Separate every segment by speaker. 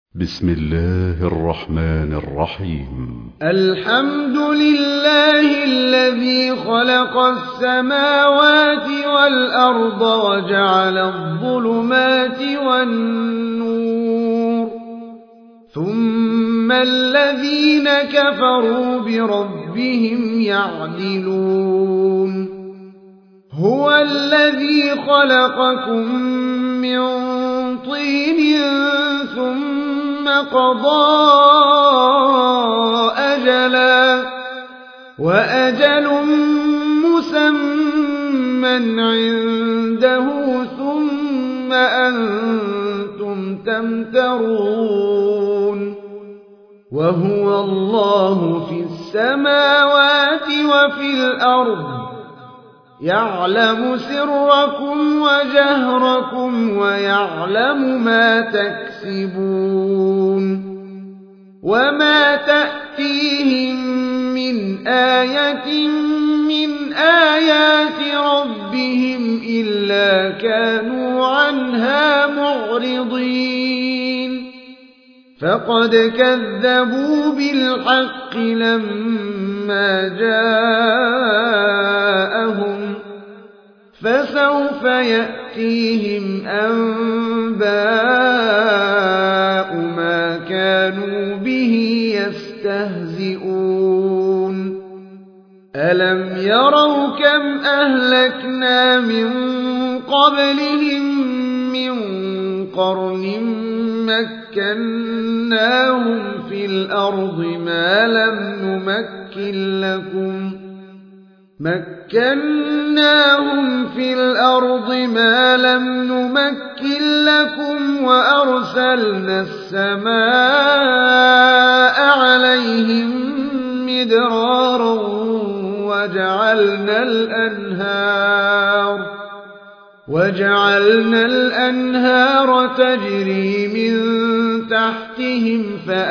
Speaker 1: بسم الله الرحمن الرحيم.
Speaker 2: الحمد لله الذي خلق السماوات والأرض وجعل الظلمات والنور ثم الذين كفروا بربهم يعدلون. هو الذي خلقكم من طين ثم قضى أجلا وأجل مسمى عنده ثم أنتم تمترون. وهو الله في السماوات وفي الأرض يعلم سركم وجهركم ويعلم ما تكسبون. وما تأتيهم من آية من آيات ربهم إلا كانوا عنها معرضين. فقد كذبوا بالحق لما جاءهم فسوف يأتيهم أنباء ما كانوا به يستهزئون. ألم يروا كم أهلكنا من قبلهم من قرن مكناهم في الأرض ما لم نمكن لكم وأرسلنا السماء عليهم مدرارا وجعلنا الأنهار تجري من تحتهم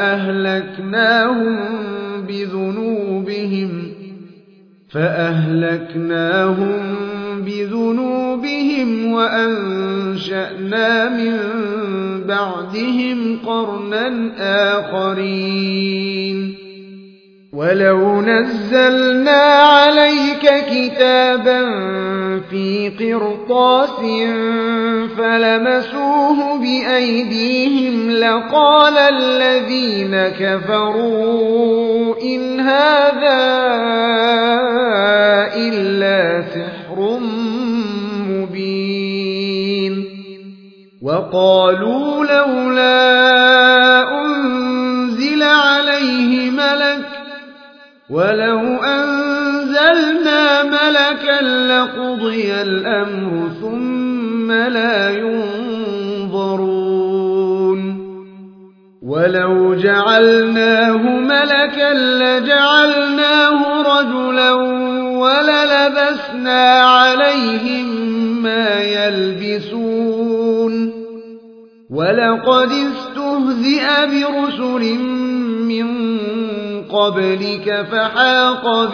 Speaker 2: فأهلكناهم بذنوبهم وأنشأنا من بعدهم قرنا آخرين. ولو نزلنا عليك كتابا في قرطاس فلمسوه بأيديهم لقال الذين كفروا إن هذا إلا سحر مبين. وقالوا لولا أنزل عليه ملك ولو أنزلنا ملكا لقضي الأمر ثم لا ينظرون. ولو جعلناه ملكا لجعلناه رجلا وللبسنا عليهم ما يلبسون. ولقد استهزئ برسل من قبلك فحاق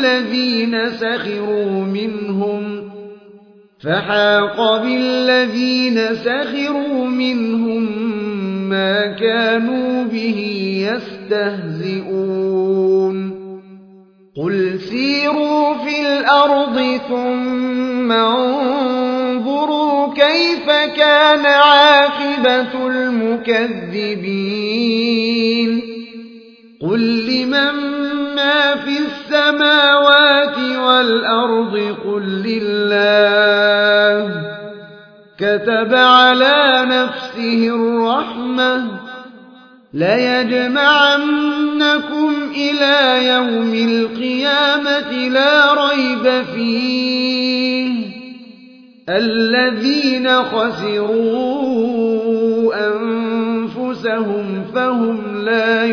Speaker 2: بالذين سخروا منهم ما كانوا به يستهزئون. قل سيروا في الأرض ثم انظروا كيف كان عاقبة المكذبين. قل لمن ما في السماوات والأرض قل لله كتب على نفسه الرحمة ليجمعنكم إلى يوم القيامة لا ريب فيه الذين خسروا أنفسهم فهم لا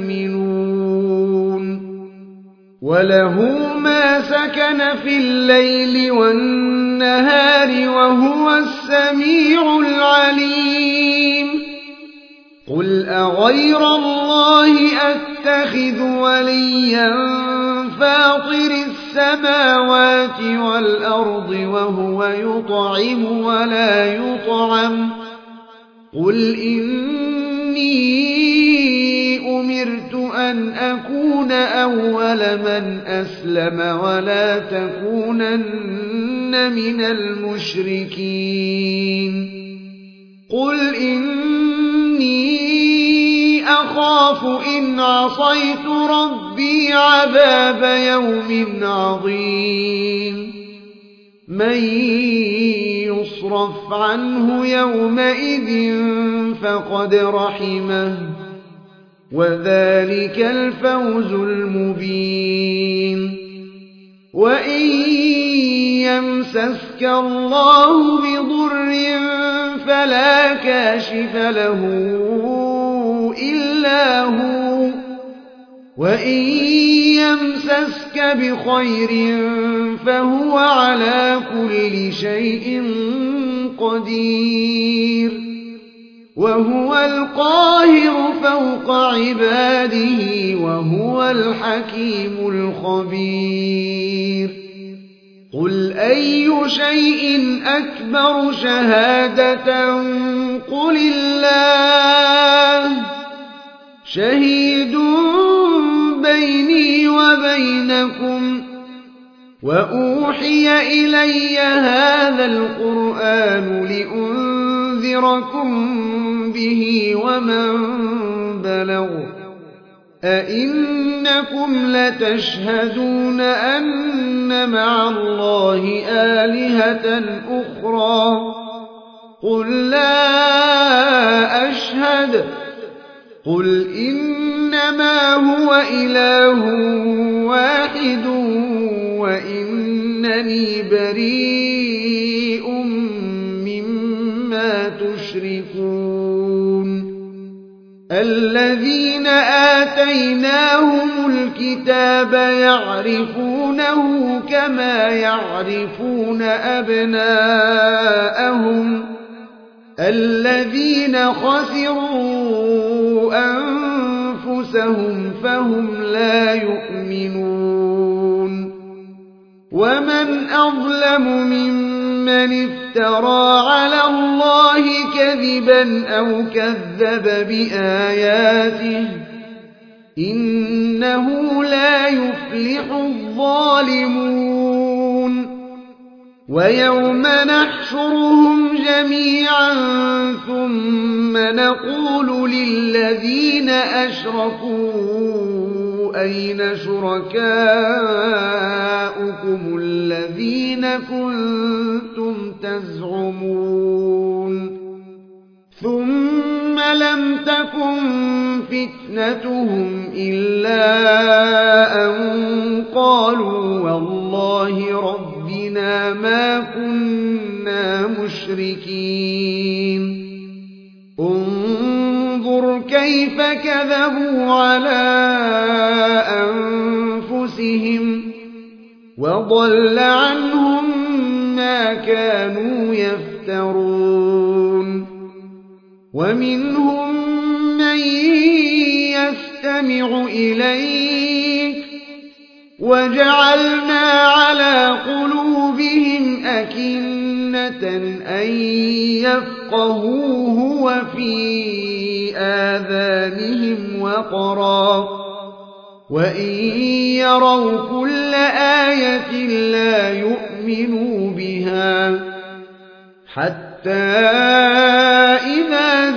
Speaker 2: يؤمنون. وله ما سكن في الليل والنهار وهو السميع العليم. قل أغير الله أتخذ وليا فاطر السماوات والأرض وهو يطعم ولا يطعم قل إني أمرت أن أكون أول من أسلم ولا تكونن من المشركين قل إني أخاف إن عصيت ربي عذاب يوم عظيم من يصرف عنه يومئذ فقد رحمه وذلك الفوز المبين وإن يمسسك الله بضر فلا كاشف له إلا هو وإن يمسسك بخير فهو على كل شيء قدير وهو القاهر فوق عباده وهو الحكيم الخبير قل أي شيء أكبر شهادة قل الله شهيد بيني وبينكم وأوحي إلي هذا القرآن لأنذركم به ومن بلغ أئنكم لتشهدون أن مع الله آلهة أخرى قل لا أشهد قل إنما هو إله واحد وإنني بريء مما تشركون الذين آتيناهم الكتاب يعرفونه كما يعرفون أبناءهم الذين خسروا أنفسهم فهم لا يؤمنون ومن أظلم ممن افترى على الله كذبا أو كذب بآياته إنه لا يفلح الظالمون ويوم نحشرهم جميعا ثم نقول للذين أشركوا أين شركاؤكم الذين كنتم تزعمون ثم لم تكن فتنتهم إلا أن قالوا والله ربنا ما كنا مشركين انظر كيف كذبوا على أنفسهم وضل عنهم ما كانوا يفترون ومنهم من يستمع إليك وجعلنا على قلوبهم أكنة أن يفقهوه وفي آذانهم وقرا وإن يروا كل آية لا يؤمنوا بها حتى إذا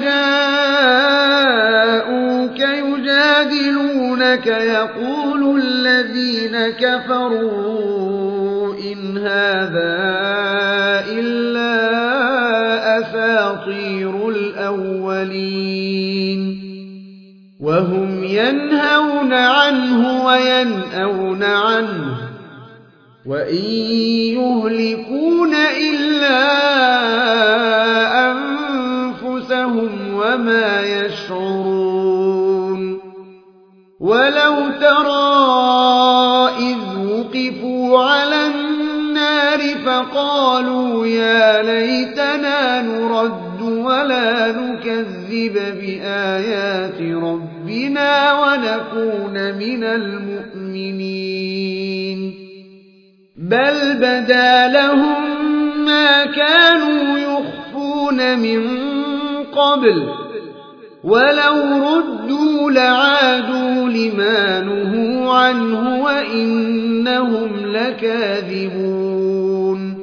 Speaker 2: جاءوك يجادلونك يقول الذين كفروا إن هذا إلا أساطير الأولين وهم ينهون عنه وينأون عنه وإن يهلكون إلا أنفسهم وما يشعرون ولو ترى إذ وقفوا على النار فقالوا يا ليتنا نرد ولا نكذب بآيات ربنا ونكون من المؤمنين بل بدا لهم ما كانوا يخفون من قبل ولو ردوا لعادوا لما نهوا عنه وإنهم لكاذبون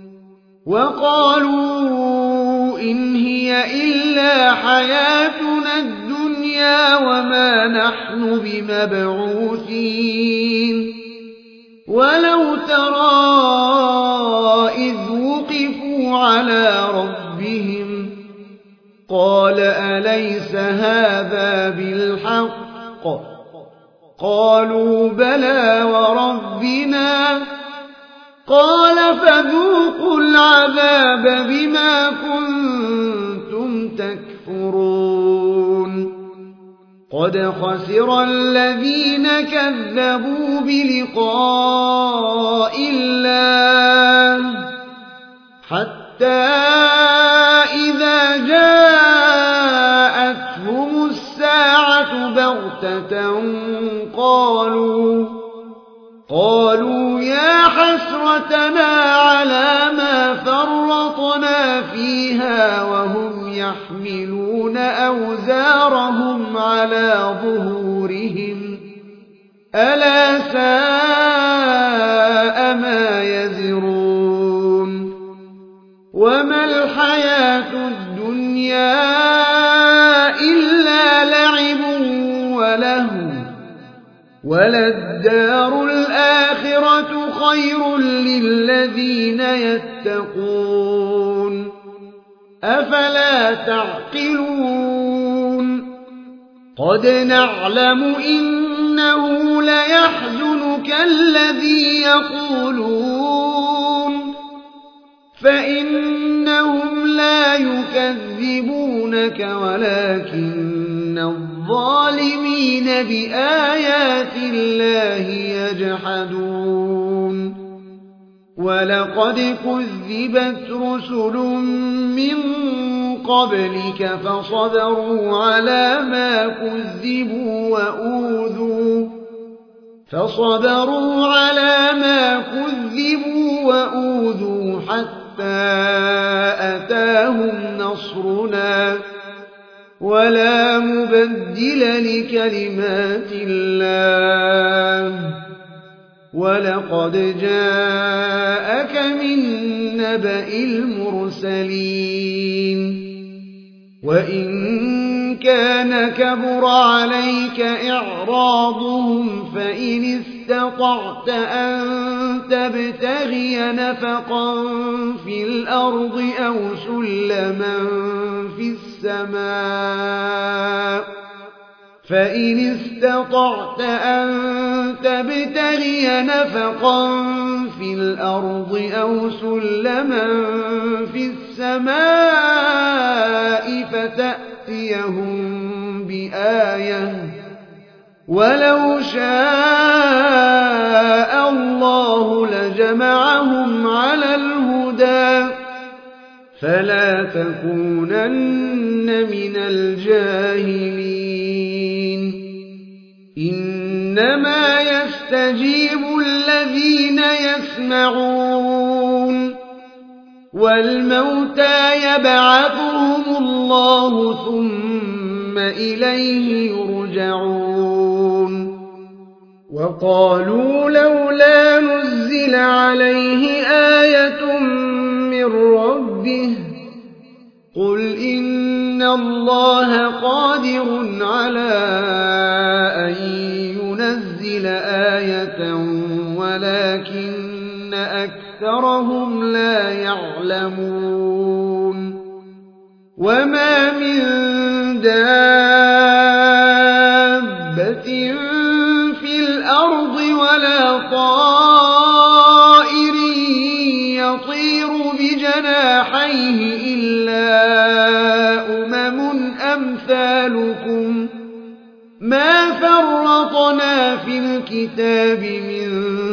Speaker 2: وقالوا إن هي إلا حياتنا الدنيا وما نحن بمبعوثين ولو ترى إذ وقفوا على ربهم قال أليس هذا بالحق قالوا بلى وربنا قال فذوقوا العذاب بما كنتم تكفرون قد خسر الذين كذبوا بلقاء الله حتى إذا جاءتهم الساعة بغتة قالوا يا حسرتنا على ما فرطنا فيها وهم يحملون أوزارهم على ظهورهم ألا ساء ما يزرون وما الحياة الدنيا إلا لعب ولهو وللدار الآخرة خير للذين يتقون أفلا تعقلون قد نعلم إنه ليحزنك الذي يقولون فإنهم لا يكذبونك ولكن الظالمين بآيات الله يجحدون ولقد كذبت رسل من قبلك فصبروا على ما كذبوا وأوذوا حتى أتاهم نصرنا ولا مبدل لكلمات الله ولقد جاءك من نبأ المرسلين وإن كان كبر عليك إعراضهم فإن استطعت أن تبتغي نفقا في الأرض أو سلما في السماء فتأتيهم بآية ولو شاء الله لجمعهم على الهدى فلا تكونن من الجاهلين إنما يستجيب الذين يسمعون والموتى يبعثهم الله ثم إليه يرجعون وقالوا لولا نزل عليه آية من ربه قل إن الله قادر على أن ينزل آية ولكن أكثرهم لا يعلمون وما من دابة في الأرض ولا طائر يطير بجناحيه إلا أمثالكم ما فرطنا في الكتاب من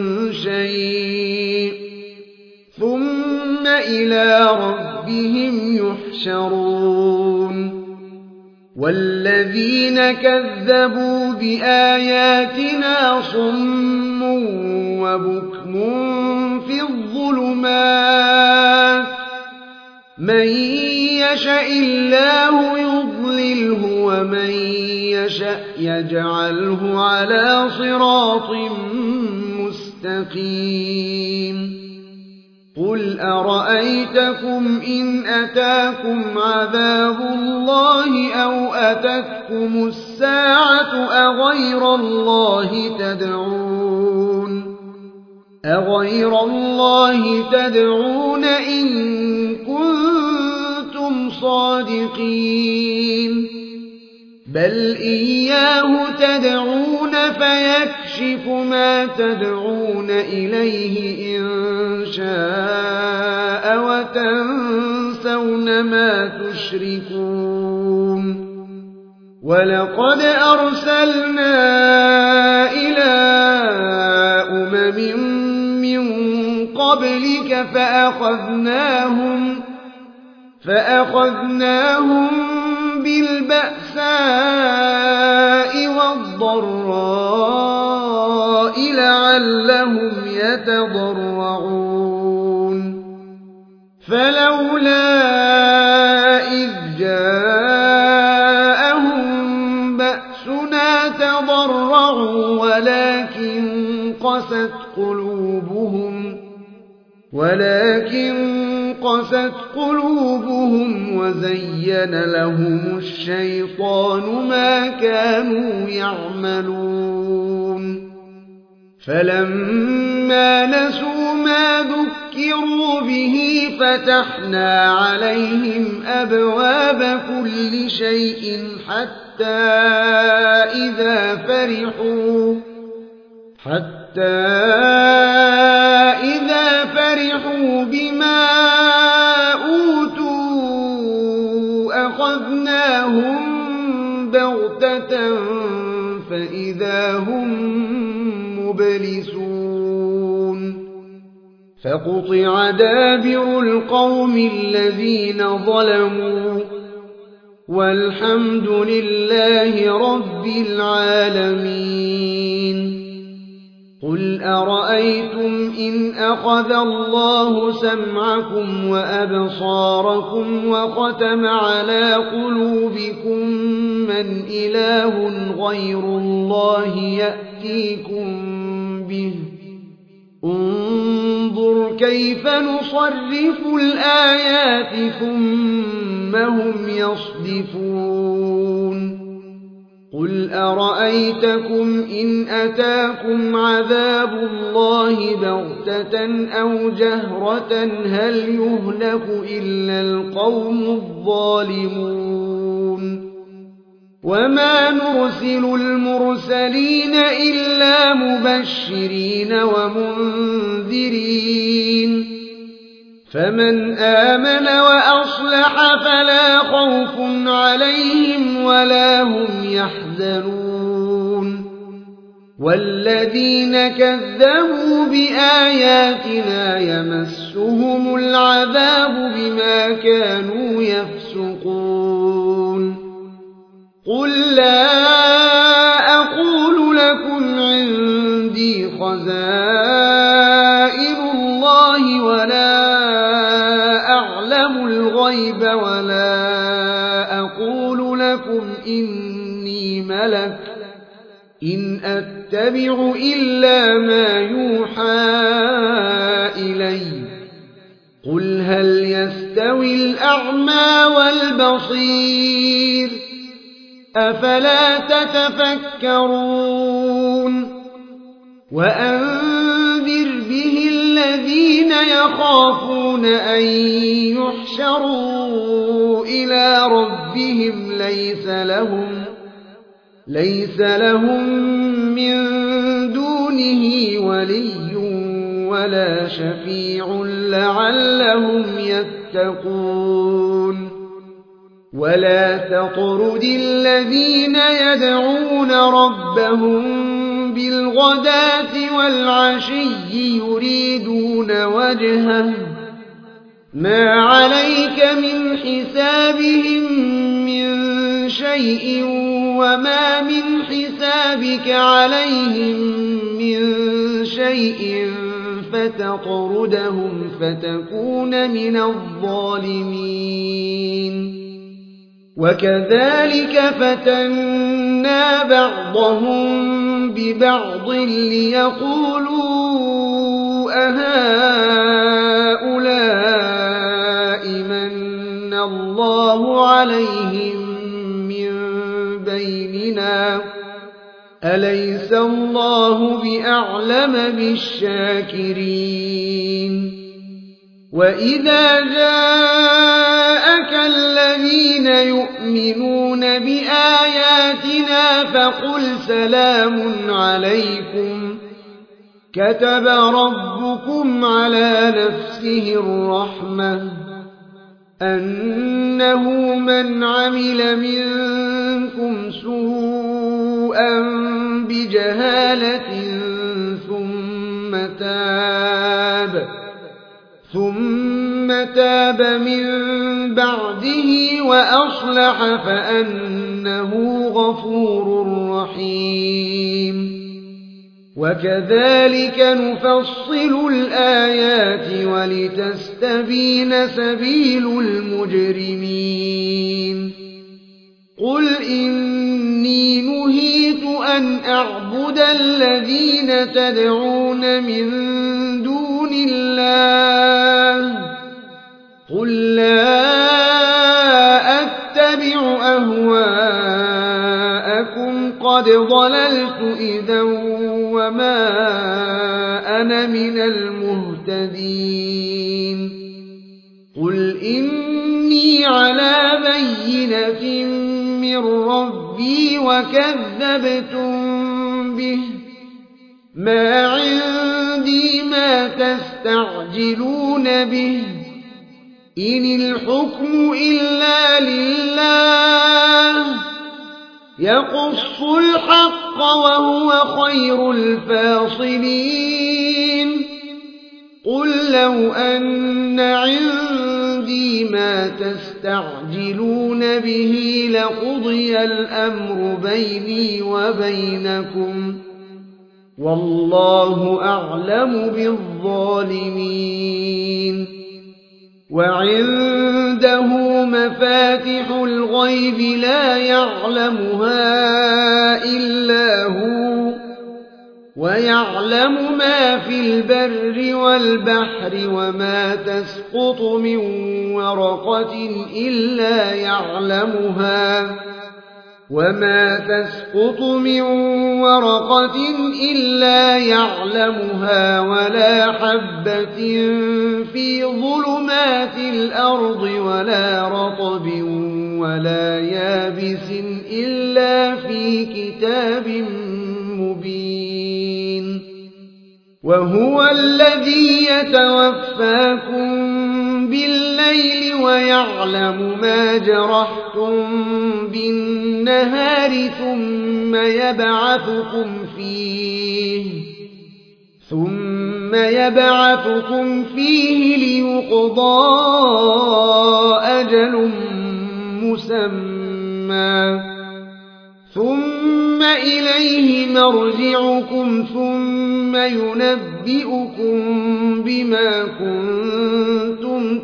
Speaker 2: شيء ثم إلى ربهم يحشرون والذين كذبوا بآياتنا صم وبكم في الظلمات من يشاء الله يضلله يضلله ومن يشأ يجعله على صراط مستقيم قل أرأيتكم إن أتاكم عذاب الله أو أتتكم الساعة أغير الله تدعون إن كنتم صادقين بل إياه تدعون فيكشف ما تدعون إليه إن شاء وتنسون ما تشركون ولقد أرسلنا إلى من قبلك فأخذناهم بالبأساء والضراء لعلهم يتضرعون فلولا إذ جاءهم بأسنا تضرعوا ولكن قست قلوبهم وزين لهم الشيطان ما كانوا يعملون فلما نسوا ما ذكروا به فتحنا عليهم أبواب كل شيء حتى إذا فرحوا بما أوتوا أخذناهم بغتة فإذا هم مبلسون فقطع دابر القوم الذين ظلموا والحمد لله رب العالمين قل أرأيتم إن أخذ الله سمعكم وأبصاركم وختم على قلوبكم من إله غير الله يأتيكم به انظر كيف نصرف الآيات ثم هم يصدفون قل أرأيتكم إن أتاكم عذاب الله بغتة أو جهرة هل يهلك إلا القوم الظالمون وما نرسل المرسلين إلا مبشرين ومنذرين فمن آمن وأصلح فلا خوف عليهم ولا هم يحزنون والذين كذبوا بآياتنا يمسهم العذاب بما كانوا يفسقون قل لا أقول لكم عندي خزائن الله ولا أعلم الغيب ولا أقول لكم إني ملك إن أتبع إلا ما يوحى إلي قل هل يستوي الأعمى والبصير أفلا تتفكرون وأنذر به الذين يخافون أن يحشروا إلى ربهم ليس لهم من دونه ولي ولا شفيع لعلهم يتقون ولا تطرد الذين يدعون ربهم بالغداة والعشي يريدون وجهه ما عليك من حسابهم من شيء وما من حسابك عليهم من شيء فتطردهم فتكون من الظالمين وكذلك فتنا بعضهم ببعض ليقولوا أهؤلاء من الله عليهم من بيننا أليس الله بأعلم بالشاكرين وإذا جاءك الذين يؤمنون بآياتنا فقل سلام عليكم كتب ربكم على نفسه الرحمة أنه من عمل منكم سوءا بجهالة ثم تاب من بعده وأصلح فأنه غفور رحيم وكذلك نفصل الآيات ولتستبين سبيل المجرمين قل إني نهيت أن أعبد الذين تدعون من دون الله قل لا أتبع أهواءكم قد ضللت إذا وما أنا من المهتدين قل إني على بينة من ربي وكذبتم به ما عندي ما تستعجلون به إن الحكم إلا لله يقص الحق وهو خير الفاصلين قل لو أن عندي ما تستعجلون به لقضي الأمر بيني وبينكم والله أعلم بالظالمين وعنده مفاتح الغيب لا يعلمها إلا هو ويعلم ما في البر والبحر وما تسقط من ورقة إلا يعلمها ولا حبة في ظلمات الأرض ولا رطب ولا يابس إلا في كتاب مبين وهو الذي يتوفاكم بالليل ويعلم ما جرحتم بالنهار ثم يبعثكم فيه ليقضى أجل مسمى ثم إليه مرجعكم ثم ينبئكم بما كنتم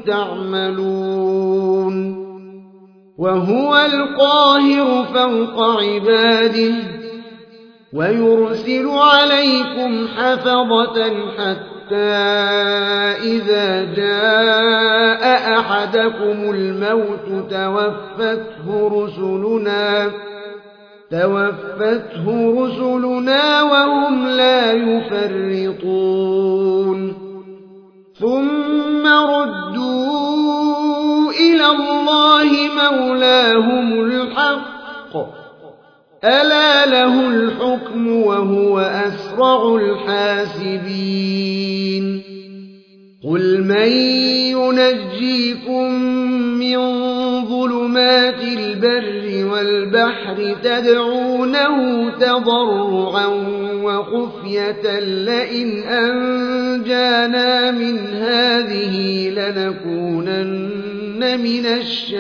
Speaker 2: تعملون وهو القاهر فوق عباده ويرسل عليكم حفظة حتى إذا جاء أحدكم الموت توفته رسلنا وهم لا يفرطون ثم ردوا إلى الله مولاهم الحق ألا له الحكم وهو أسرع الحاسبين قل من ينجيكم من ظلمات البر والبحر تدعونه تضرعا وخفية لئن أنجانا من هذه لنكونن من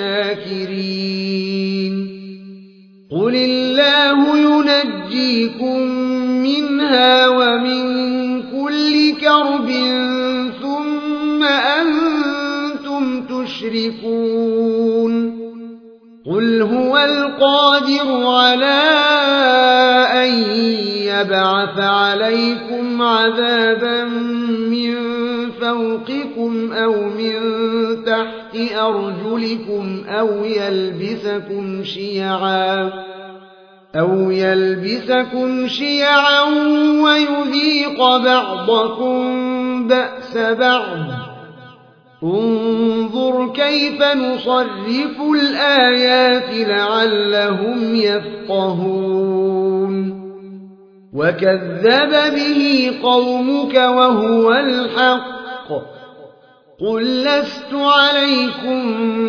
Speaker 2: الشاكرين قل الله ينجيكم منها ومن كل كرب ثم أنتم تشركون قل وهو القادر على أن يبعث عليكم عذابا من فوقكم أو من تحت أرجلكم أو يلبسكم شيعا ويذيق بعضكم بأس بعض. انظر كيف نصرف الآيات لعلهم يفقهون. وكذب به قومك وهو الحق. قل لست عليكم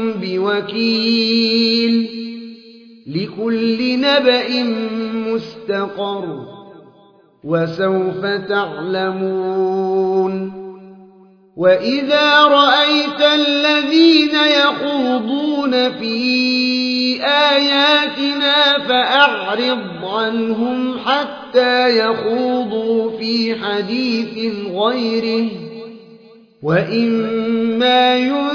Speaker 2: بوكيل. لكل نبأ مستقر وسوف تعلمون. وإذا رأيت الذين يخوضون في آياتنا فأعرض عنهم حتى يخوضوا في حديث غيره. وإما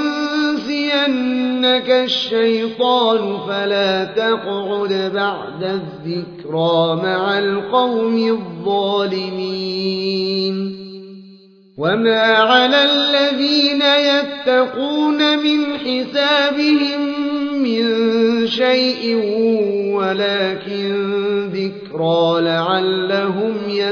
Speaker 2: ينسينك الشيطان فلا تقعد بعد الذكرى مع القوم الظالمين. وما على الذين يتقون من حسابهم من شيء ولكن ذكرى لعلهم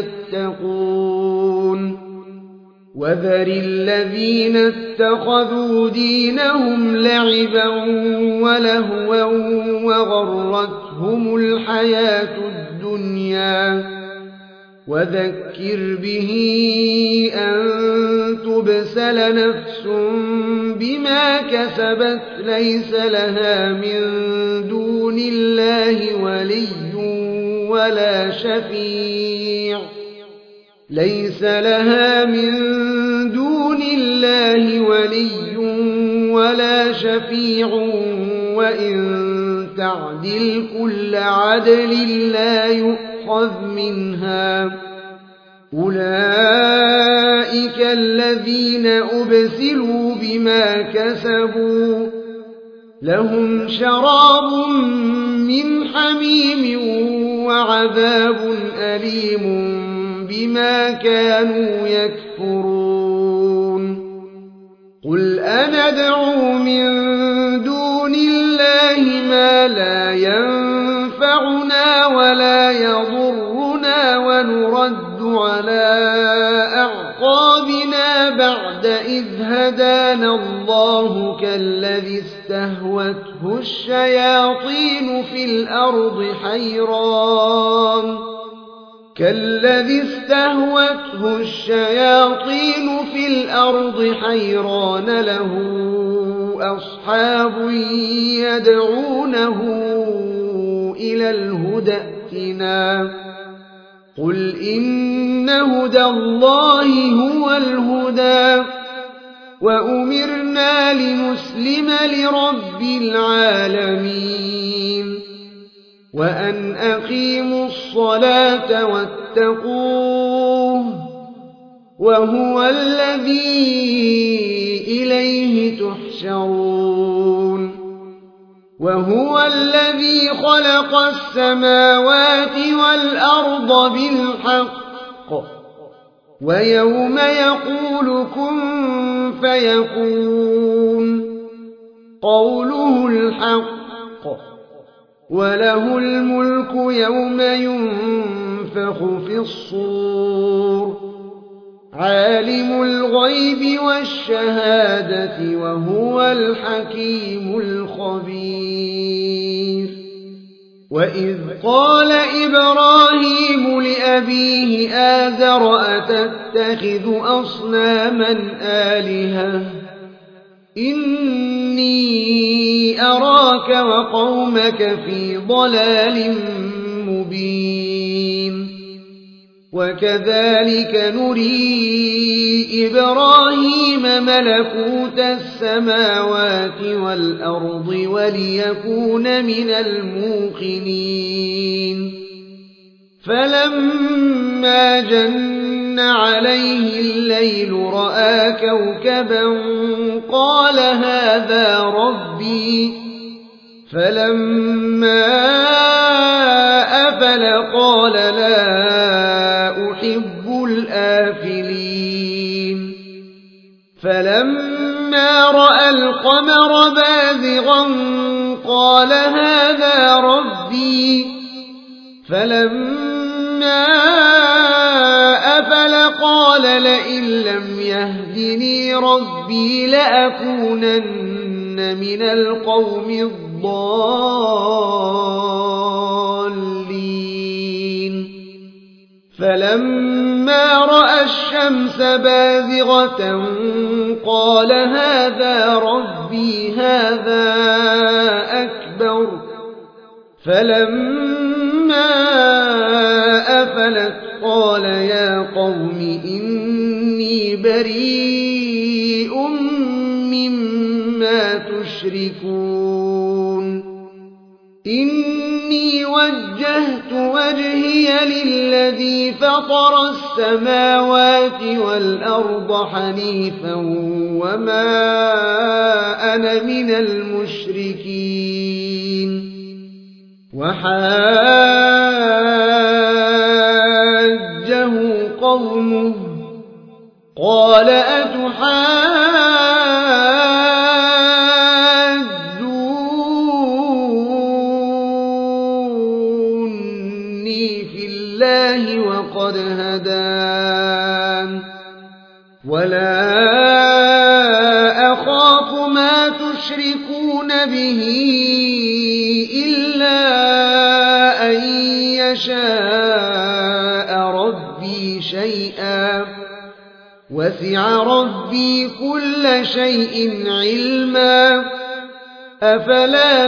Speaker 2: يتقون. وذر الذين اتخذوا دينهم لعبا ولهوا وغرتهم الحياة الدنيا. وذكر به أن تبسل نفس بما كسبت ليس لها من دون الله ولي ولا شفيع وإن تعدل كل عدل لا يؤخذ منها. أولئك الذين أبسلوا بما كسبوا لهم شراب من حميم وعذاب أليم بما كانوا يكفرون. قل أندعو من دون الله ما لا ينفعنا ولا يضرنا ونرد على أعقابنا بعد إذ هدانا الله كالذي استهوته الشياطين في الأرض حيران له أصحاب يدعونه إلى الهدى ائتنا. قل إن هدى الله هو الهدى وأمرنا لنسلم لرب العالمين. وأن أقيموا الصلاة واتقوه وهو الذي إليه تحشرون. وهو الذي خلق السماوات والأرض بالحق ويوم يقول كن فيكون قوله الحق وله الملك يوم ينفخ في الصور. عالم الغيب والشهادة وهو الحكيم الخبير. وإذ قال إبراهيم لأبيه آزر أتتخذ أصناما آلهة إني أراك وقومك في ضلال مبين. وكذلك نري إبراهيم ملكوت السماوات والأرض وليكون من الموقنين. فلما جن عليه الليل رأى كوكبا قال هذا ربي فلما أفل قال لا أحب الآفلين فلما رأى القمر بازغا قال هذا ربي فلما أفل قال لئن لم يهدني ربي لأكونن من القوم الضالين فلما رأى الشمس بازغة قال هذا ربي هذا أكبر فلما أفلت قال يا قوم إني بريء مما تشركون إني وجهت وجهي للذي فطر السماوات والأرض حنيفا وما أنا من المشركين وحاجه قومه قال أتحاجوني في الله وقد هدان ولا أخاف ما تشركون به إلا أن يشاء ربي شيئا وسع ربي كل شيء علما أفلا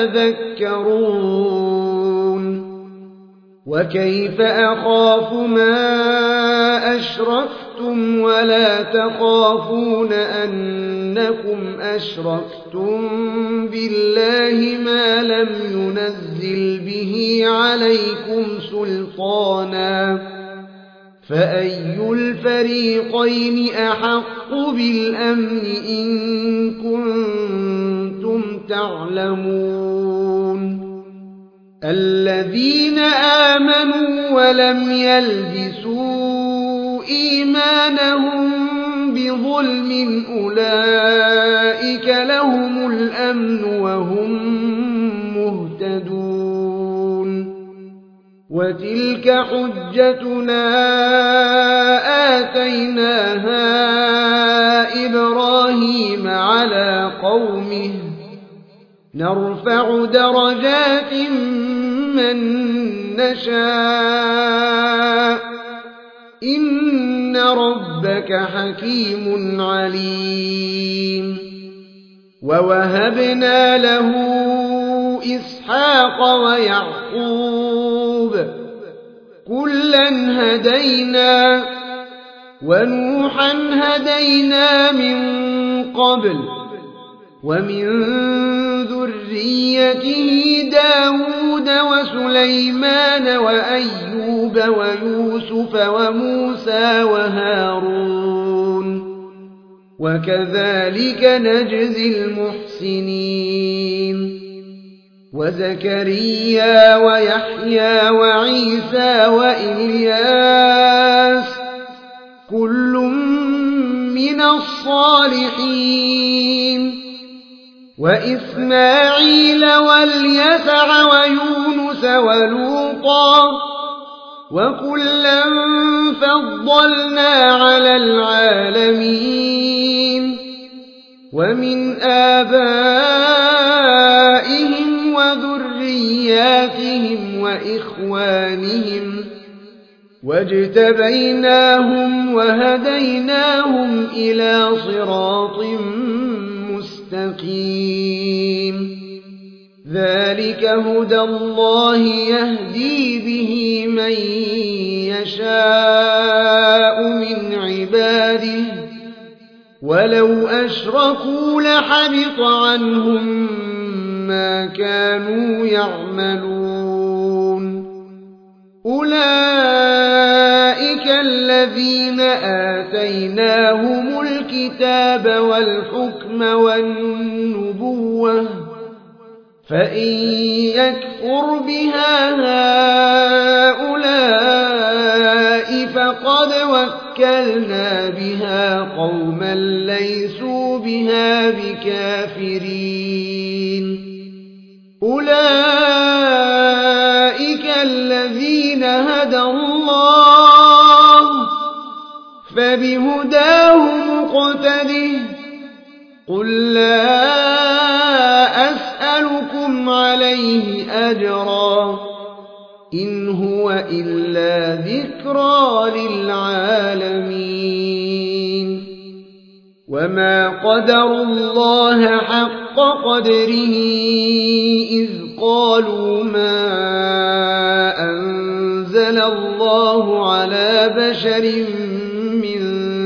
Speaker 2: تتذكرون وكيف أخاف ما أشركتم ولا تخافون أنكم أشركتم بالله ما لم ينزل به عليكم سلطانا فأي الفريقين أحق بالأمن إن كنتم تعلمون الذين آمنوا ولم يلبسوا إيمانهم بظلم أولئك لهم الأمن وهم مهتدون وتلك حجتنا آتيناها إبراهيم على قومه نرفع درجات من نشاء إن ربك حكيم عليم ووهبنا له إسحاق ويعقوب كلا هدينا ونوحا هدينا من قبل ومن ذريته داود وسليمان وأيوب ويوسف وموسى وهارون وكذلك نجزي المحسنين وزكريا ويحيى وعيسى وإلياس كل من الصالحين وإسماعيل واليسع ويونس ولوطا وكلا فضلنا على العالمين ومن آبائهم وذرياتهم وإخوانهم واجتبيناهم وهديناهم إلى صراط مستقيم ذلك هدى الله يهدي به من يشاء من عباده ولو أشركوا لحبط عنهم ما كانوا يعملون أولئك الذين آتيناهم الكتاب والحكم والنبوة فإن يكفر بها هؤلاء فقد وكلنا بها قوما ليسوا بها بكافرين أولئك الذين هدى الله فبهداه مقتده قل لا أسألكم عليه أجرا إن هو إلا ذكرى للعالمين وما قدروا الله حق قدره إذ قالوا ما أنزل الله على بشر من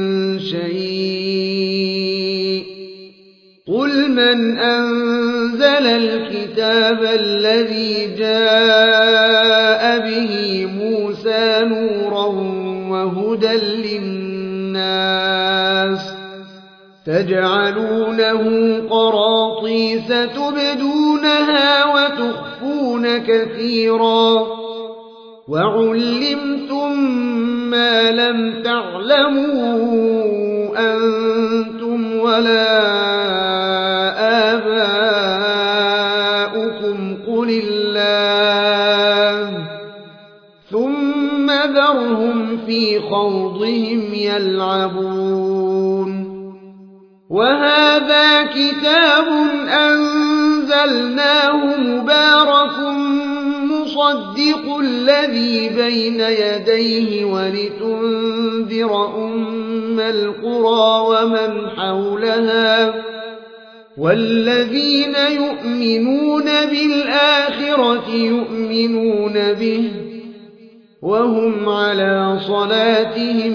Speaker 2: شيء قل من أنزل الكتاب الذي جاء به موسى نورا وهدى للناس تجعلونه قراطيس تبدونها وتخفون كثيرا وعلمتم ما لم تعلموا أنتم ولا آباؤكم قل الله ثم ذرهم في خوضهم يلعبون وهذا كتاب أنزلناه مبارك مصدق الذي بين يديه ولتنذر أم القرى ومن حولها والذين يؤمنون بالآخرة يؤمنون به وهم على صلاتهم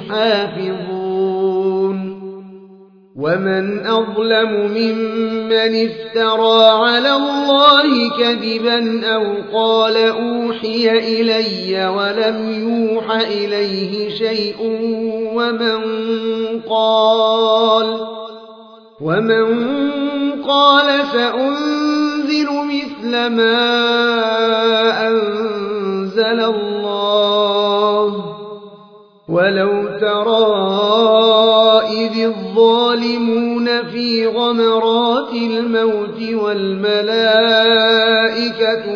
Speaker 2: يحافظون ومن أظلم ممن افترى على الله كذبا أو قال أوحي إلي ولم يوح إليه شيء ومن قال سأنزل مثل ما أنزل الله ولو ترى إذ الظالمون في غمرات الموت والملائكة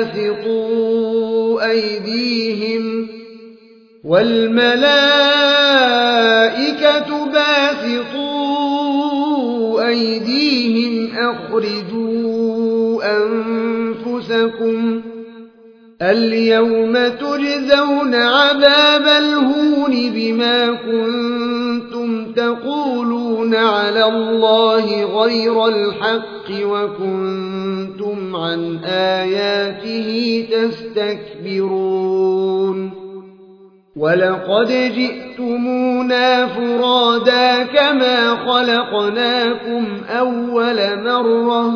Speaker 2: باسطوا أيديهم أخرجوا أنفسكم اليوم تجزون عذاب الهون بما كنتم تقولون على الله غير الحق وكنتم عن آياته تستكبرون ولقد جئتمونا فرادا كما خلقناكم أول مرة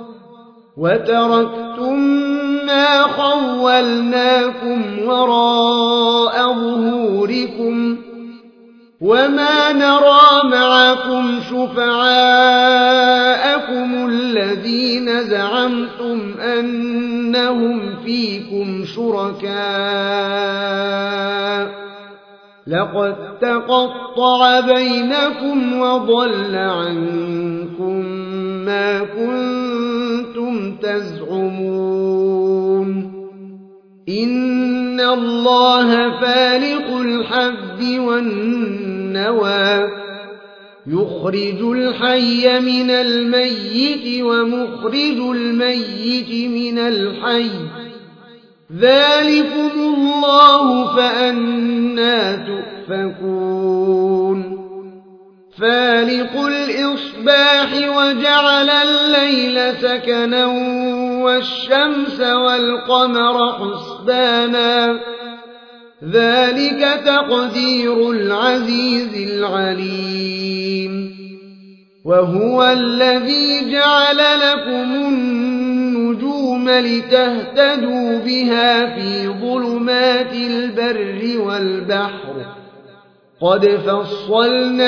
Speaker 2: وتركتم ما خولناكم وراء ظهوركم وما نرى معكم شفعاءكم الذين زعمتم أنهم فيكم شركاء لقد تقطع بينكم وضل عنكم ما كنتم تزعمون إن الله فالق الحب والنوى يخرج الحي من الميت ومخرج الميت من الحي ذلكم الله فأنى تؤفكون فالق الإصباح وجعل الليل سكنا والشمس والقمر حسبانا ذلك تقدير العزيز العليم وهو الذي جعل لكم النجوم لتهتدوا بها في ظلمات البر والبحر قد فصلنا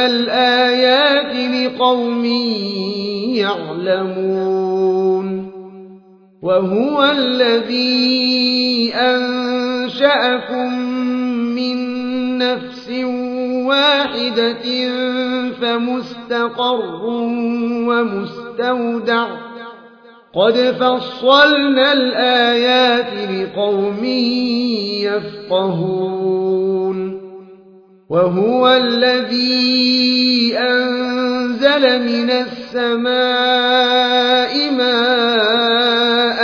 Speaker 2: الآيات لقوم يعلمون وهو الذي أنشأكم من نفس واحدة فمستقر ومستودع قد فصلنا الآيات لقوم يفقهون وهو الذي أنزل من السماء ماء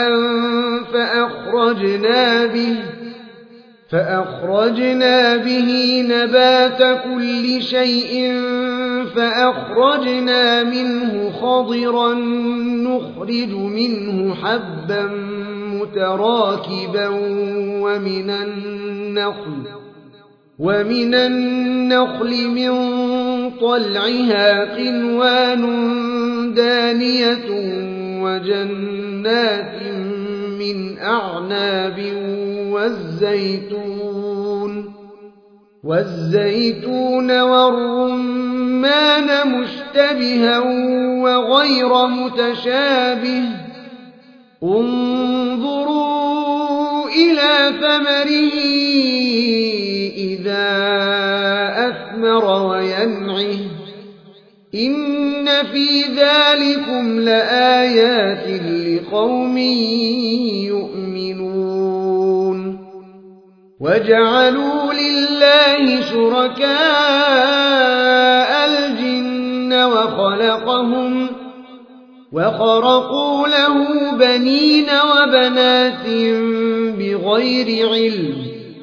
Speaker 2: فأخرجنا به نبات كل شيء فأخرجنا منه خضرا نخرج منه حبا متراكبا ومن النخل من طلعها قنوان دانية وجنات من أعناب والزيتون والرمان مشتبها وغير متشابه انظروا إلى ثمره إذا أثمر وينعه إن في ذلكم لآيات لقوم يؤمنون وجعلوا لله شركاء الجن وخرقوا له بنين وبنات بغير علم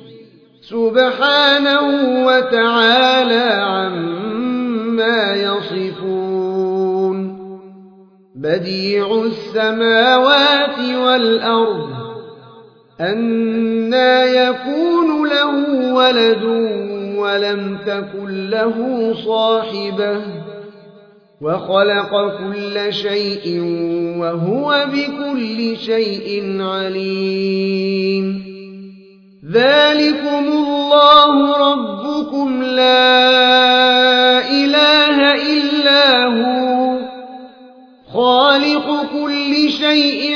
Speaker 2: سبحانه وتعالى عما يصفون بديع السماوات والأرض أنى يكون له ولد ولم تكن له صاحبة وخلق كل شيء وهو بكل شيء عليم ذلكم الله ربكم لا إله إلا هو خالق كل شيء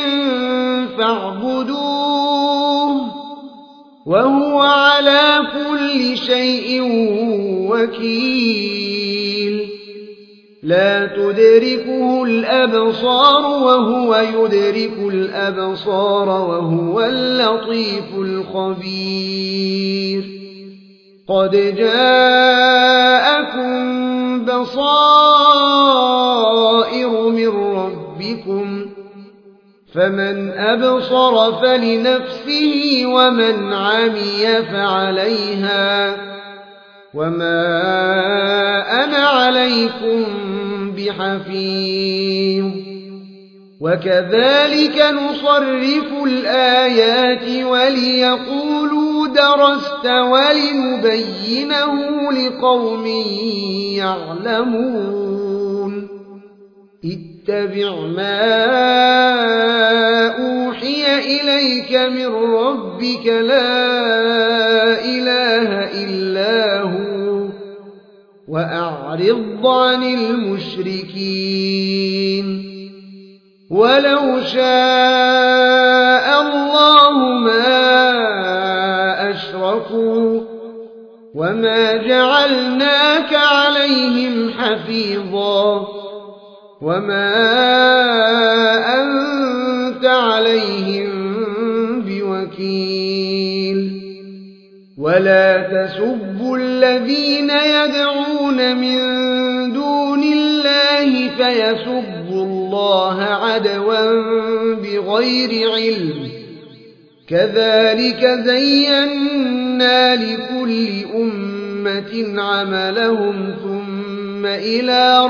Speaker 2: فاعبدوه وهو على كل شيء وكيل لا تدركه الأبصار وهو يدرك الأبصار وهو اللطيف الخبير قد جاءكم بصائر من ربكم فمن أبصر فلنفسه ومن عمي فعليها وما أنا عليكم بحفيظ وكذلك نصرف الآيات وليقولوا درست ولنبينه لقوم يعلمون اتبع ما أوحي إليك من ربك لا إله إلا هو وأعرض عن المشركين ولو شاء الله ما أشركوا وما جعلناك عليهم حفيظا وما أنت عليهم بوكيل ولا تسبوا الذين يدعون من دون الله فيسبوا الله عدوا بغير علم كذلك زينا لكل أمة عملهم ثم إلى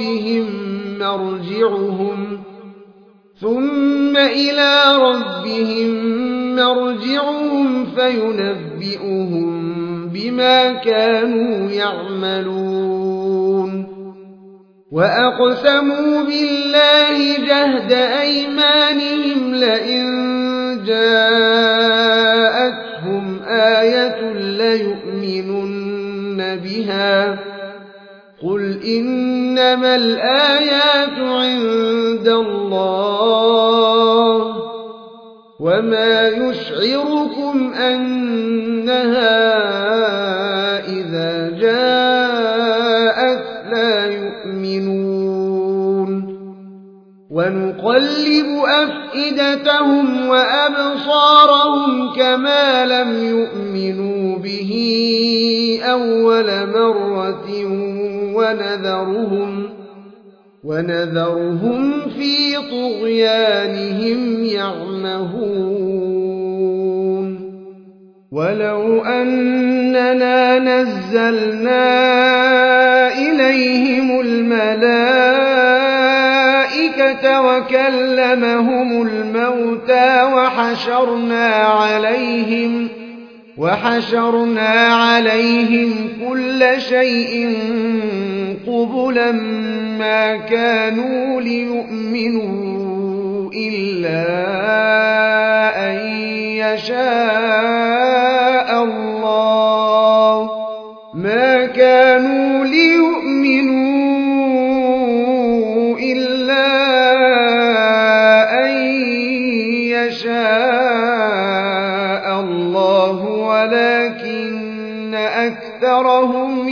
Speaker 2: ربهم مرجعهم فينبئهم بما كانوا يعملون وأقسموا بالله جهد أيمانهم لئن جاءتهم آية ليؤمنن بها قل إنما الآيات عند الله وما يشعركم أنها إذا جاءت لا يؤمنون ونقلب أفئدتهم وأبصارهم كما لم يؤمنوا به أول مرة ونذرهم في طغيانهم يعمهون ولو أننا نزلنا إليهم الملائكة وكلمهم الموتى وحشرنا عليهم كل شيء قبلا ما كانوا ليؤمنوا إلا أن يشاء الله ولكن أكثرهم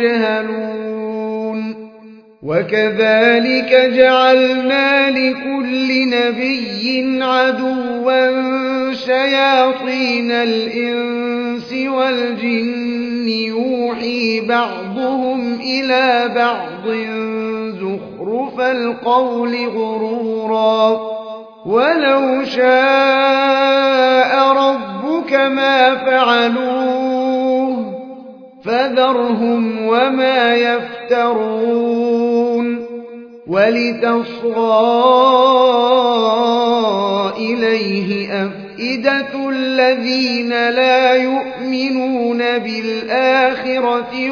Speaker 2: يجهلون وكذلك جعلنا لكل نبي عدوا شياطين الإنس والجن يوحي بعضهم إلى بعض زخرف القول غرورا ولو شاء ربك ما فعلوه فذرهم وما يفترون ولتصغى إليه أفئدة الذين لا يؤمنون بالآخرة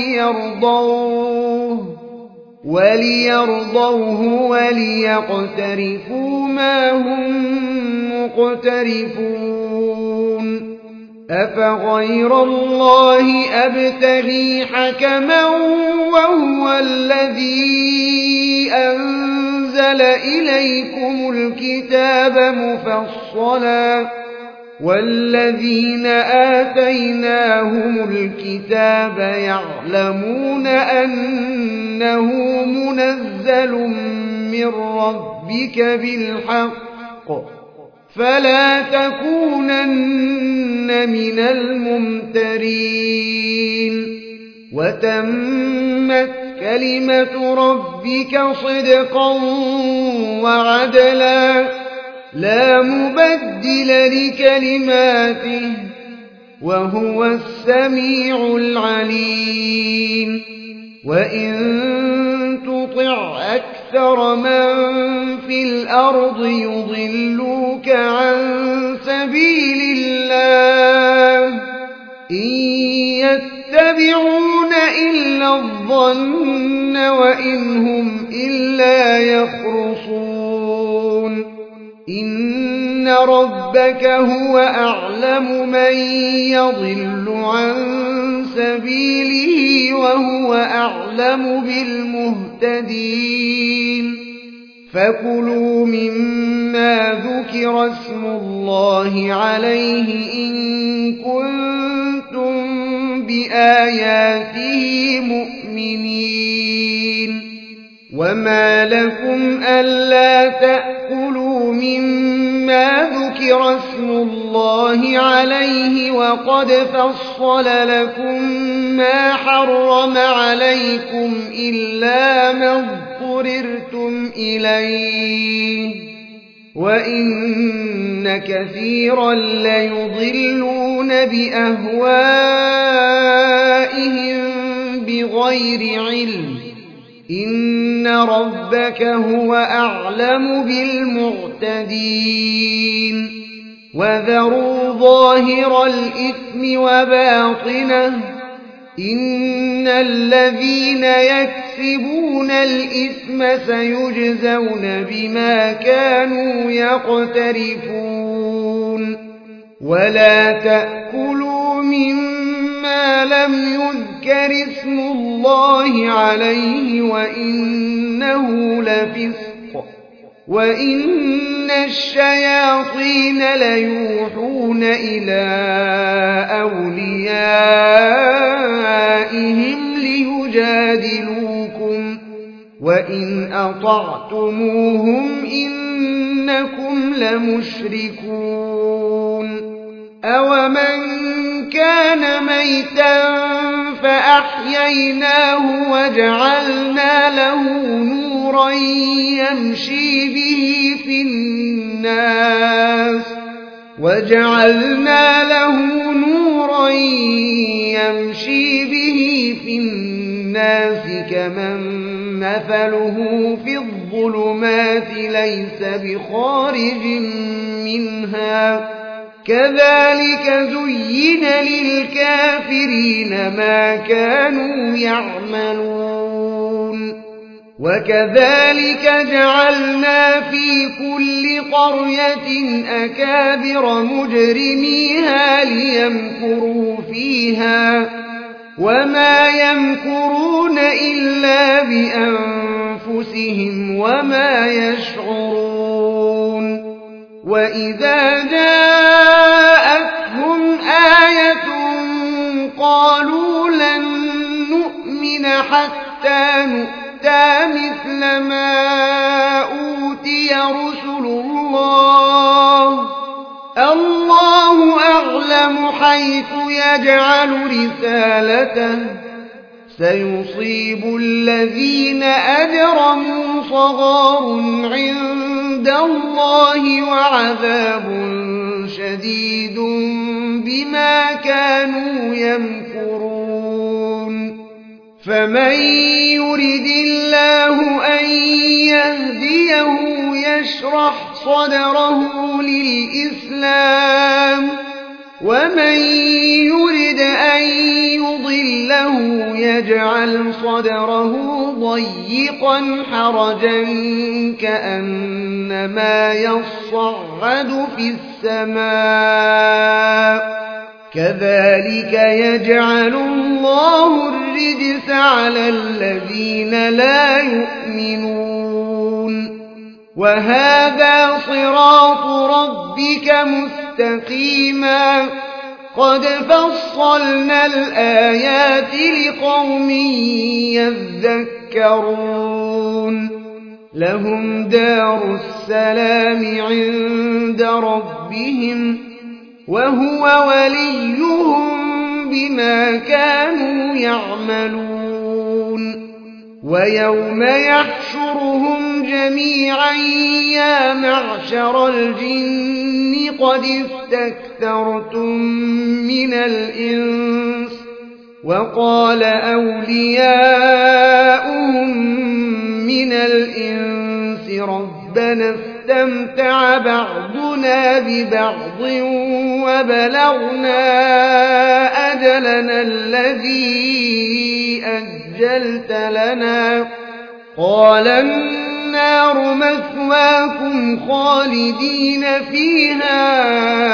Speaker 2: وليرضوه وليقترفوا ما هم مقترفون أفغير الله أبتغي حكما وهو الذي أنزل إليكم الكتاب مفصلا والذين آتيناهم الكتاب يعلمون أنه منزل من ربك بالحق فلا تكونن من الممترين وتمت كلمة ربك صدقا وعدلا لا مبدل لكلماته وهو السميع العليم وإن تطع أكثر من في الأرض يضلوك عن سبيل الله إن يتبعون إلا الظن وإن هم إلا يخرصون إن ربك هو أعلم من يضل عن سبيله وهو أعلم بالمهتدين فكلوا مما ذكر اسم الله عليه إن كنتم بآياته مؤمنين وما لكم ألا تأكلوا مما ذكر اسم الله عليه وقد فصل لكم ما حرم عليكم إلا ما اضطررتم إليه وإن كثيرا ليضلون بأهوائهم بغير علم إن ربك هو أعلم بالمعتدين وذروا ظاهر الإثم وباطنه إن الذين يكسبون الإثم سيجزون بما كانوا يقترفون ولا تأكلوا مما لم يذكر اسم الله عليه وإنه لفسق وإن الشياطين ليوحون إلى أوليائهم ليجادلوكم وإن أطعتموهم إنكم لمشركون أومن كان ميتا فأحييناه وجعلنا له نورا يمشي به في الناس كمن مثله في الظلمات ليس بخارج منها كذلك زين للكافرين ما كانوا يعملون وكذلك جعلنا في كل قرية أكابر مجرميها ليمكروا فيها وما يمكرون إلا بأنفسهم وما يشعرون وإذا جاءتهم آية قالوا لن نؤمن حتى نؤتى مثل ما أوتي رسل الله أعلم حيث يجعل رسالته سيصيب الذين أجرموا صغار عند الله وعذاب شديد بما كانوا يمكرون فمن يرد الله أن يهديه يشرح صدره للإسلام ومن يرد أن يضله يجعل صدره ضيقا حرجا كأنما يصعد في السماء كذلك يجعل الله الرجس على الذين لا يؤمنون وهذا صراط ربك مستقيما قد فصلنا الآيات لقوم يذكرون لهم دار السلام عند ربهم وهو وليهم بما كانوا يعملون ويوم يحشرهم جميعا يا معشر الجن قد استكثرتم من الإنس وقال أولياؤهم من الإنس ربنا استمتع بعضنا ببعض وبلغنا أجلنا الذي أجلت لنا قال النار مثواكم خالدين فيها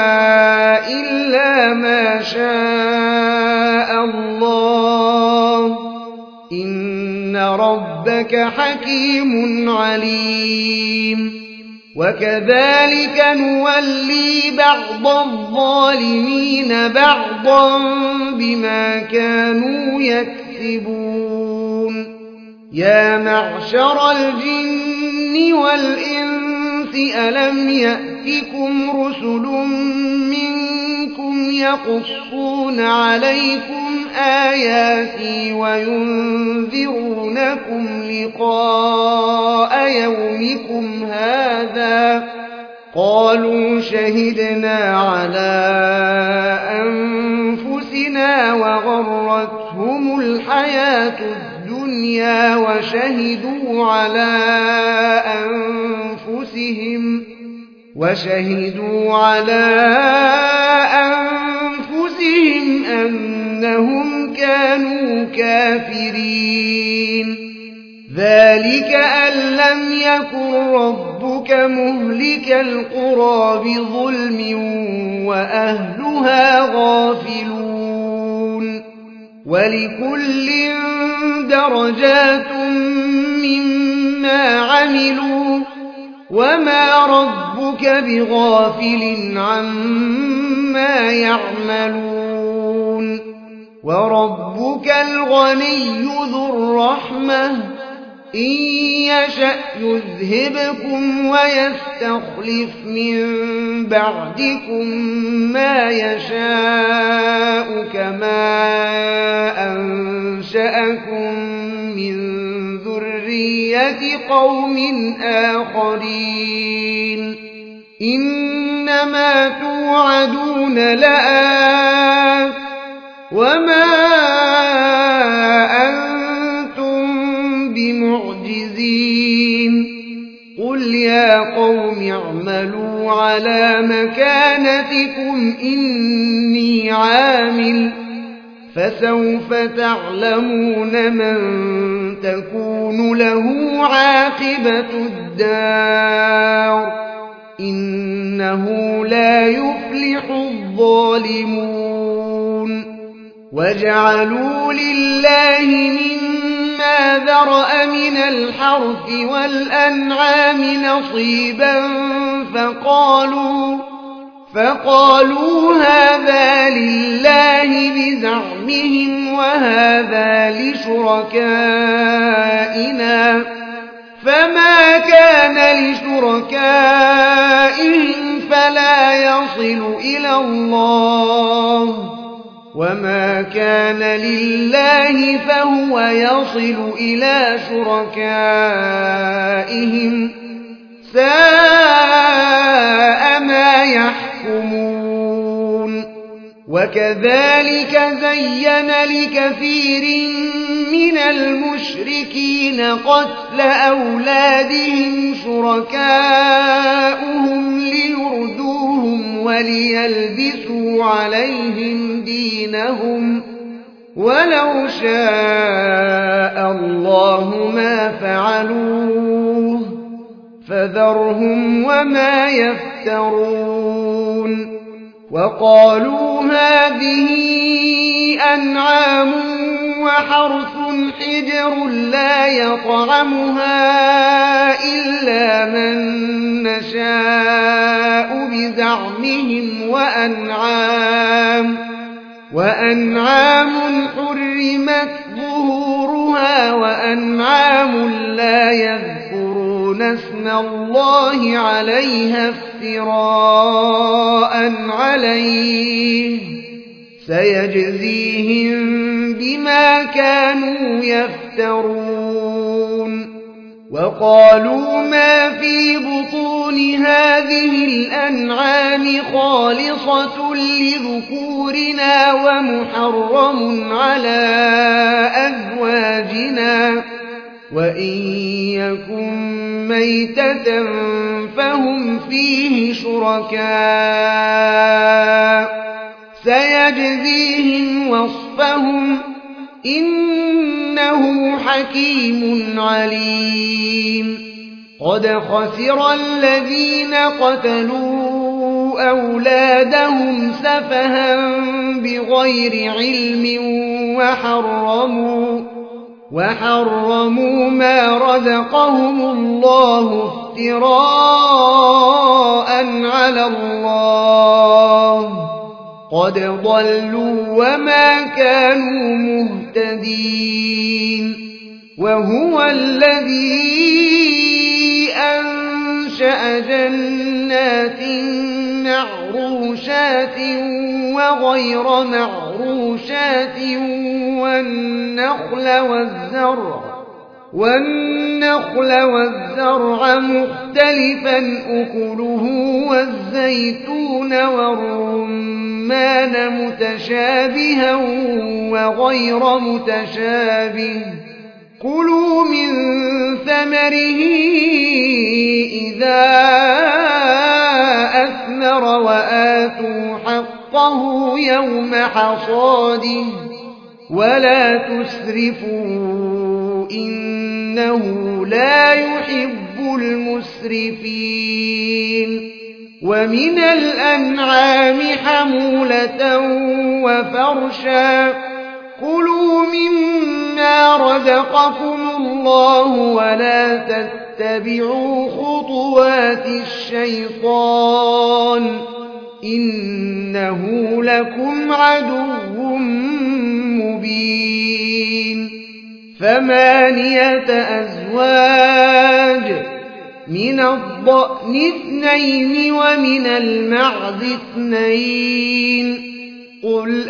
Speaker 2: إلا ما شاء الله إن ربك حكيم عليم وكذلك نولي بعض الظالمين بعضا بما كانوا يكسبون يا معشر الجن والإنس ألم يأتكم رسل منكم يقصون عليكم آياتي وينذرونكم لقاء يومكم هذا قالوا شهدنا على أنفسنا وغرتهم الحياة الدنيا وشهدوا على أنفسهم أنهم كانوا كافرين ذلك أن لم يكن ربك مهلك القرى بظلم وأهلها غافلون ولكل درجات مما عملوا وما ربك بغافل عما يعملون وربك الغني ذو الرحمة إن يشأ يذهبكم ويستخلف من بعدكم ما يشاء كما أنشأكم من ذرية قوم آخرين إنما توعدون لآت وما أنتم بمعجزين قل يا قوم اعملوا على مكانتكم إني عامل فسوف تعلمون من تكون له عاقبة الدار إنه لا يفلح الظالمون وجعلوا لله مما ذرأ من الحرث والأنعام نصيبا فقالوا هذا لله بزعمهم وهذا لشركائنا فما كان لشركائهم فلا يصل إلى الله وما كان لله فهو يصل إلى شركائهم ساء ما يحكمون وكذلك زين لكثير من المشركين قتل أولادهم شركاؤهم ليردوهم وليلبسوا عليهم دينهم ولو شاء الله ما فعلوه فذرهم وما يفترون وقالوا هذه أنعام وحرث حجر لا يطعمها إلا من نشاء بزعمهم وأنعام حرمت ظهورها وأنعام لا يذكرون اسم الله عليها افتراء عليه سيجزيهم بما كانوا يفترون وقالوا ما في بطون هذه الأنعام خالصة لذكورنا ومحرم على أزواجنا وإن يكن ميتة فهم فيه شركاء سيجزيهم وصفهم إنه حكيم عليم قد خسر الذين قتلوا أولادهم سفها بغير علم وحرموا ما رزقهم الله افتراء على الله قد ضلوا وما كانوا مهتدين وهو الذي أنشأ جنات معروشات وغير معروشات والنخل والزرع مختلفا أكله والزيتون والرمان متشابها وغير متشابه كلوا من ثمره إذا أثمر وآتوا حقه يوم حصاده ولا تسرفوا إنه لا يحب المسرفين ومن الأنعام حمولة وفرشا كلوا مما رزقكم الله ولا تتبعوا تتبعوا خطوات الشيطان إنه لكم عدو مبين 8 أزواج من الضأن 2 ومن المعز 2 قل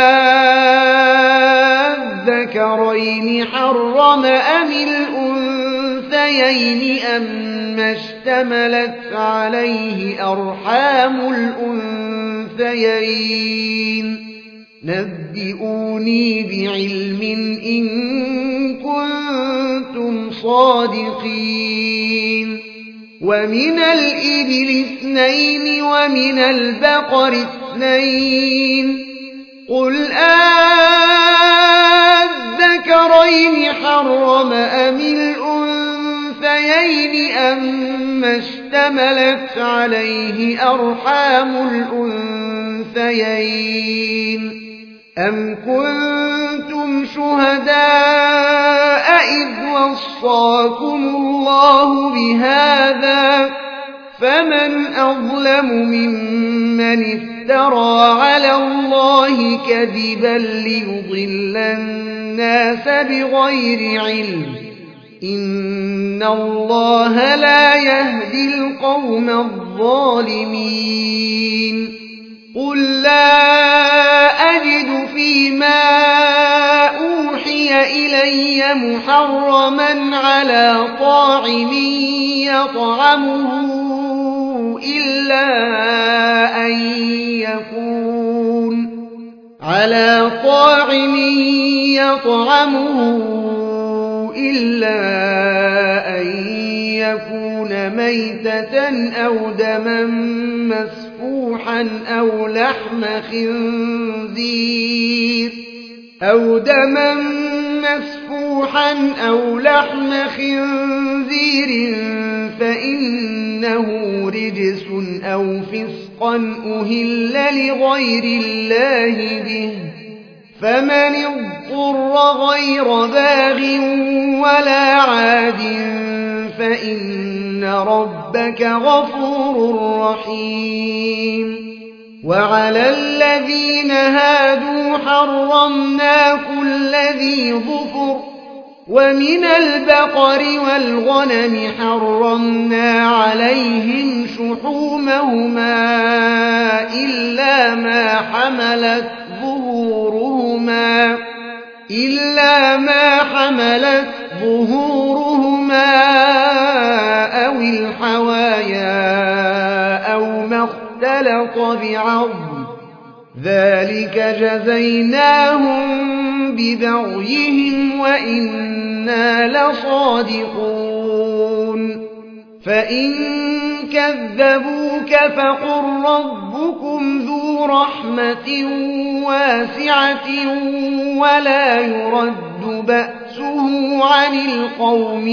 Speaker 2: أذكرين حرم أم الأنثيين أما اشتملت عليه أرحام الأنثيين نبئوني بعلم إن كنتم صادقين ومن الإبل 2 ومن البقر 2 قل أذكرين حرم أم الأنثيين أما اشتملت عليه أرحام الأنثيين أم كنتم شهداء إذ وصاكم الله بهذا فمن أظلم ممن افترى على الله كذبا ليضل الناس بغير علم إن الله لا يهدي القوم الظالمين قل لا أجد فيما أوحي إلي محرما على طاعم يطعمه إلا أن يكون ميتة أو دما مسفوحا أو لحم خنزير فإنه رجس أو فسقا أهل لغير الله به فمن اضطر غير باغ ولا عاد فإن ربك غفور رحيم وعلى الذين هادوا حرمنا كل ذي ظفر ومن البقر والغنم حرمنا عليهم شحومهما إلا ما حملت ظهورهما أو الحوايا أو ما اختلط بعظم ذلك جزيناهم ببغيهم وإنا لصادقون فإن كذبوك فقل ربكم ذو رحمة واسعة ولا يرد بأسه عن القوم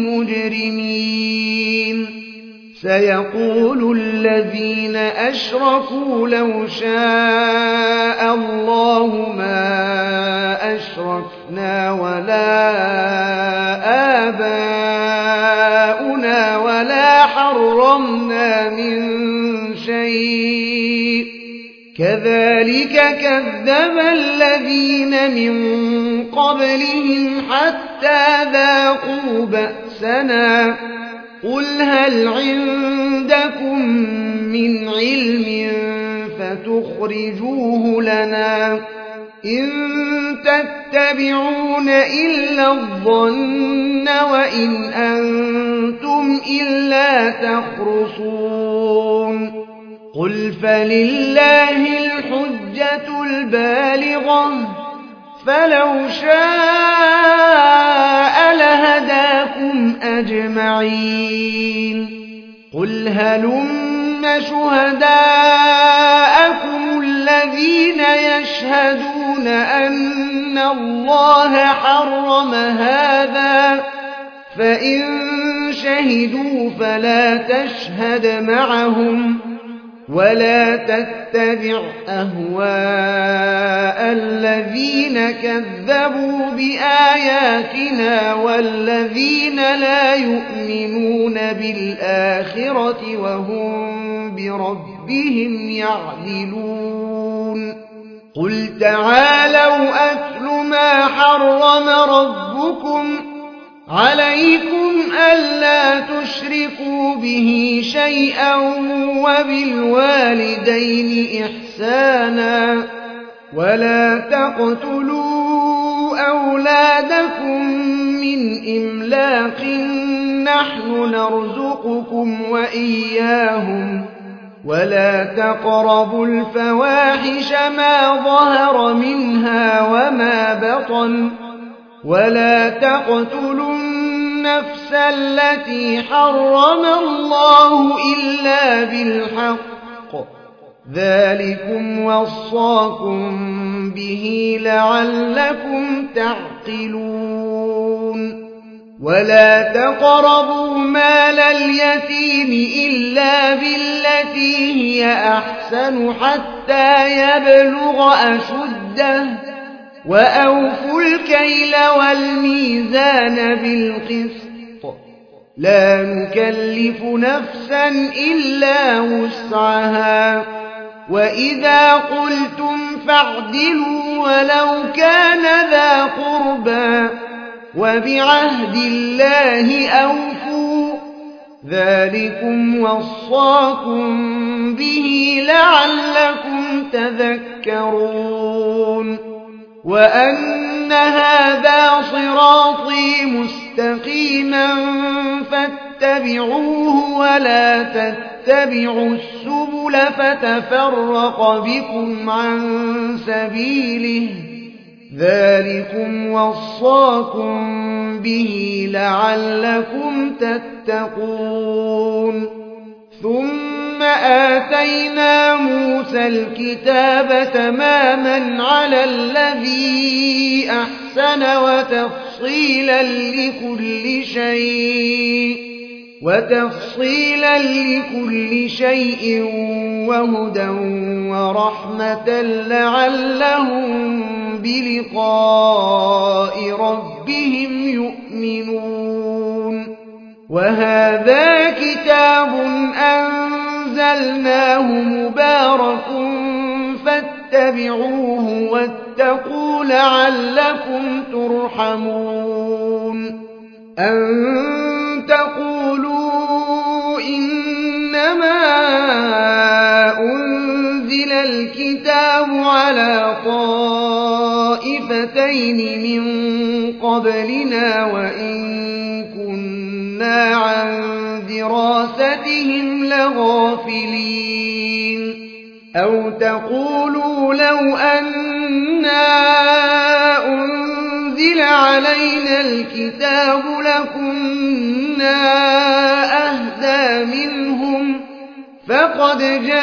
Speaker 2: المجرمين سيقول الذين أشركوا لو شاء الله ما أشركنا ولا آباؤنا ولا حرمنا من شيء كذلك كذب الذين من قبلهم حتى ذاقوا بأسنا قل هل عندكم من علم فتخرجوه لنا إن تتبعون إلا الظن وإن أنتم إلا تخرصون قل فلله الحجة البالغة فلو شاء لهداكم أجمعين قل هلم شهداءكم الذين يشهدون أن الله حرم هذا فإن شهدوا فلا تشهد معهم ولا تتبع أهواء الذين كذبوا بآياتنا والذين لا يؤمنون بالآخرة وهم بربهم يعدلون قل تعالوا أتل ما حرم ربكم عليكم ألا تشركوا به شيئا وبالوالدين إحسانا ولا تقتلوا أولادكم من إملاق نحن نرزقكم وإياهم ولا تقربوا الفواحش ما ظهر منها وما بطن ولا تقتلوا النفس التي حرم الله إلا بالحق ذلكم وصاكم به لعلكم تعقلون ولا تقربوا مال اليتيم إلا بالتي هي أحسن حتى يبلغ أشده وأوفوا الكيل والميزان بالقسط لا نكلف نفسا إلا وسعها وإذا قلتم فاعدلوا ولو كان ذا قربى وبعهد الله أوفوا ذلكم وصاكم به لعلكم تذكرون وأن هذا صراطي مستقيما فاتبعوه ولا تتبعوا السبل فتفرق بكم عن سبيله ذلكم وصاكم به لعلكم تتقون ثم آتينا موسى الكتاب تماما على الذي أحسن وتفصيلا لكل شيء وهدى ورحمة لعلهم بلقاء ربهم يؤمنون وهذا كتاب أنزلناه مبارك فاتبعوه واتقوا لعلكم ترحمون أن تقولوا إنما أنزل الكتاب على طائفتين من قبلنا وإن كنا عن دراستهم لغافلين أو تقولوا لو أنا أنزل علينا الكتاب لكنا أهدى منهم فقد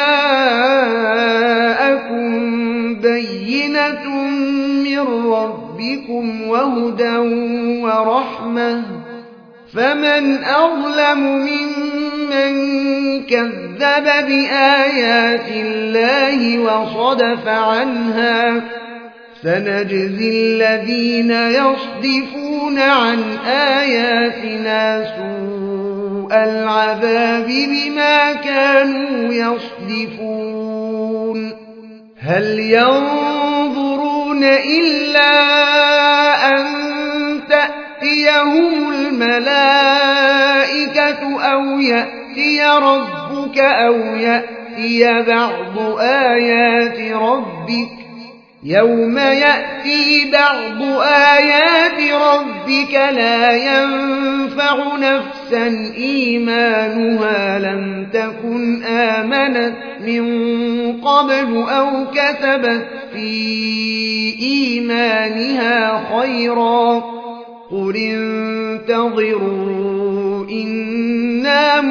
Speaker 2: جاءكم بينة من ربكم وهدى ورحمة فمن أظلم ممن كذب بآيات الله وصدف عنها سنجزي الذين يصدفون عن آياتنا سوء العذاب بما كانوا يصدفون هل ينظرون إلا أن تأتيهم الملائكة أو يأتي ربك أو يأتي بعض آيات ربك يوم يأتي بعض آيات ربك لا ينفع نفسا إيمانها لم تكن آمنت من قبل أو كسبت في إيمانها خيرا قل انتظروا إنا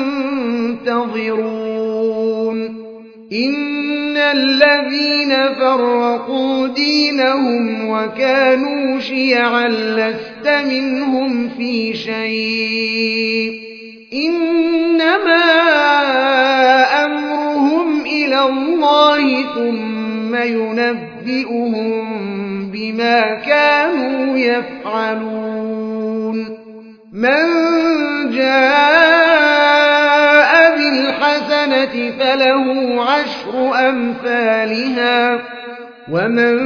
Speaker 2: منتظرون إن الذين فرقوا دينهم وكانوا شيعا لست منهم في شيء إنما أمرهم الله ثم ينبئهم بما كانوا يفعلون من جاء بالحسنة فله 10 أمثالها ومن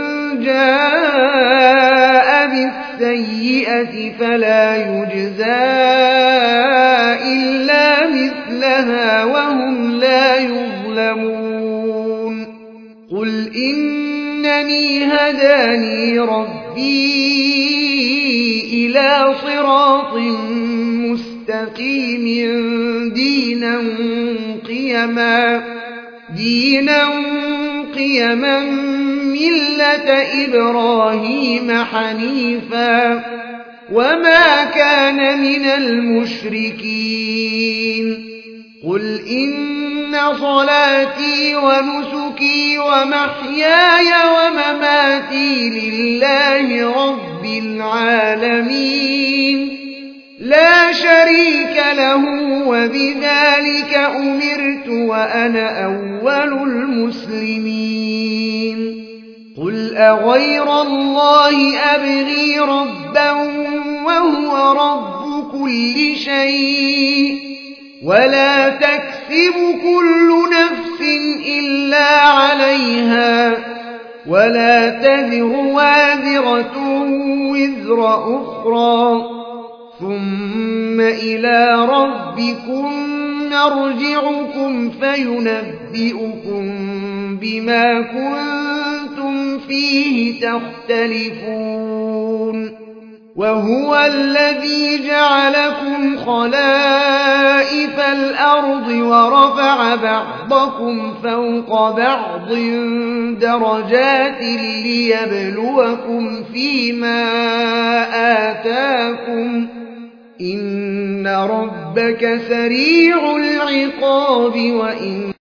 Speaker 2: جاء بالسيئة فلا يجزى إلا مثلها وهم لا يظلمون قل إنني هداني ربي إلى صراط مستقيم دينا قيما ملة إبراهيم حنيفا وما كان من المشركين قل إن صلاتي ونسكي ومحياي ومماتي لله رب العالمين لا شريك له وبذلك أمرت وأنا أول المسلمين قل أغير الله أبغي ربا وهو رب كل شيء ولا تكسب كل نفس إلا عليها ولا تذر وازرة وزر أخرى ثم إلى ربكم نرجعكم فينبئكم بما كنتم فيه تختلفون وهو الذي جعلكم خلائف الأرض ورفع بعضكم فوق بعض درجات ليبلوكم فيما آتاكم إن ربك سريع العقاب وإن